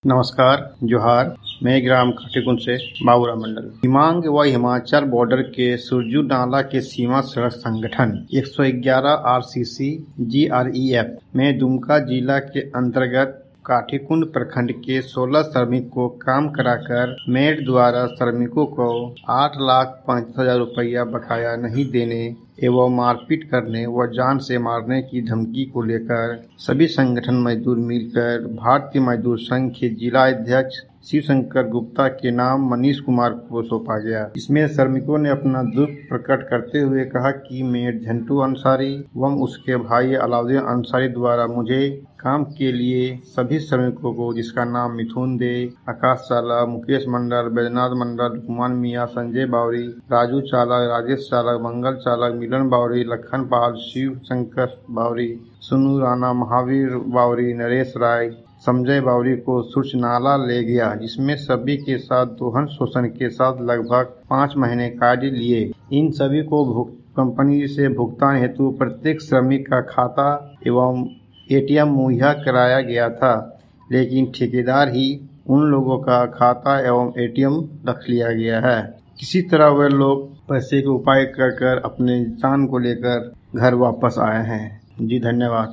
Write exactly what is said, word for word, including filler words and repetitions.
नमस्कार, जोहार। मैं ग्राम काठीकुंड से बाबूराम मंडल। दिमांग व हिमाचल बॉर्डर के सुरजू नाला के सीमा सड़क संगठन एक सौ ग्यारह R C C G R E F में दुमका जिला के अंतर्गत काठीकुंड प्रखंड के सोलह श्रमिक को काम कराकर मेट द्वारा श्रमिकों को आठ लाख पैंतीस हजार रुपया बकाया नहीं देने एवं मारपीट करने व जान से मारने की धमकी को लेकर सभी संगठन मजदूर मिलकर भारतीय मजदूर संघ के जिला अध्यक्ष शिव शंकर गुप्ता के नाम मनीष कुमार को सौंपा गया। इसमें श्रमिकों ने अपना दुख प्रकट करते हुए कहा कि मेट झंटू अंसारी व उसके भाई अलाउद्दीन अंसारी द्वारा मुझे काम के लिए सभी श्रमिकों को, जिसका नाम मिथुन दे, आकाश चालक, मुकेश मंडल, बैजनाथ मंडल, कुमान मियाँ, संजय बावरी, राजू चालक, राजेश चालक, मंगल चालक, मिलन बावरी, लखन पाल, शिव शंकर बावरी, सुनू राणा, महावीर बावरी, नरेश राय, संजय बावरी को सुरज नाला ले गया, जिसमें सभी के साथ दोहन शोषण के साथ लगभग पाँच महीने कार्य लिए। इन सभी को कंपनी से भुगतान हेतु प्रत्येक श्रमिक का खाता एवं ए टी एम मुहैया कराया गया था, लेकिन ठेकेदार ही उन लोगों का खाता एवं ए टी एम रख लिया गया है। किसी तरह वे लोग पैसे के उपाय कर कर अपने जान को लेकर घर वापस आए हैं। जी धन्यवाद।